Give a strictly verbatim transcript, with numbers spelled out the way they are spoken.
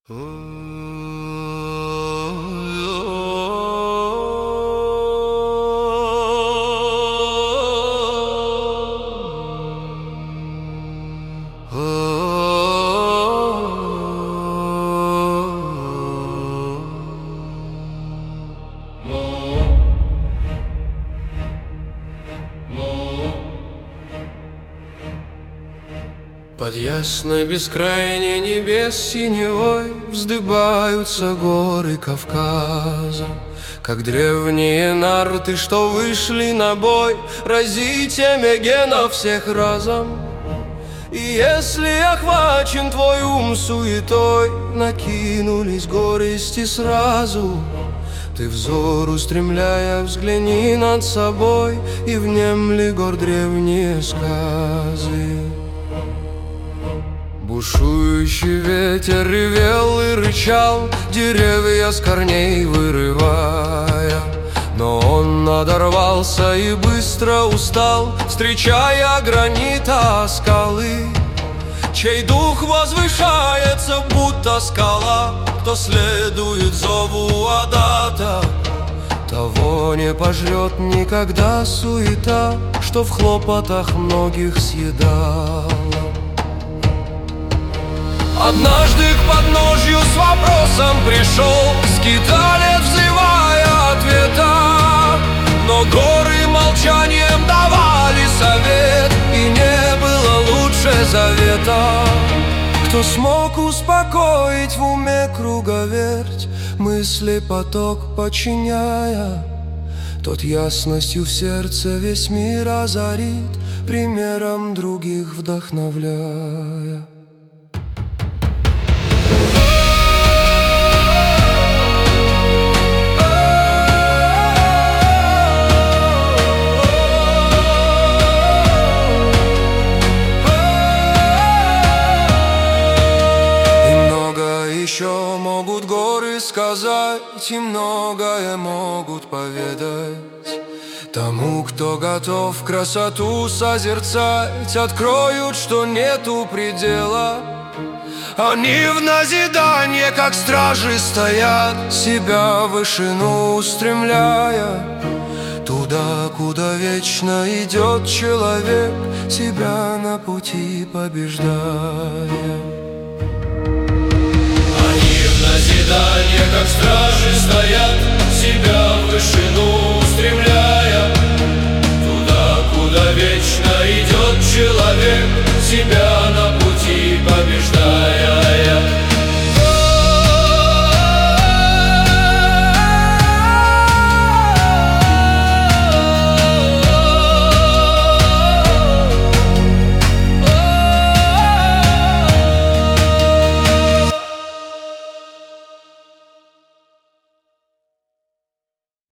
Под ясной бескрайней небес синевой вздыбаются горы Кавказа, как древние нарты, что вышли на бой, разить эмегенов всех разом. И если охвачен твой ум суетой, накинулись горести сразу. Ты взор устремляя, взгляни над собой и внемли гор древние сказы. Бушующий ветер ревел и рычал, деревья с корней вырывая. Но он надорвался и быстро устал, встречая гранита скалы. Чей дух возвышается, будто скала, кто следует зову Адата, того не пожрет никогда суета, что в хлопотах многих съедала. Однажды к подножью с вопросом пришел скиталец, взывая ответа. Но горы молчанием давали совет, и не было лучше завета. Кто смог успокоить в уме круговерть, мысли поток подчиняя, тот ясностью в сердце весь мир озарит, примером других вдохновляя. Еще могут горы сказать, и многое могут поведать. Тому, кто готов красоту созерцать, откроют, что нету предела. Они в назидание, как стражи, стоят, себя в вышину устремляя, туда, куда вечно идет человек, себя на пути побеждая. Назидание, как стражи, стоят, себя в вышину устремляя, туда, куда вечно идет человек, себя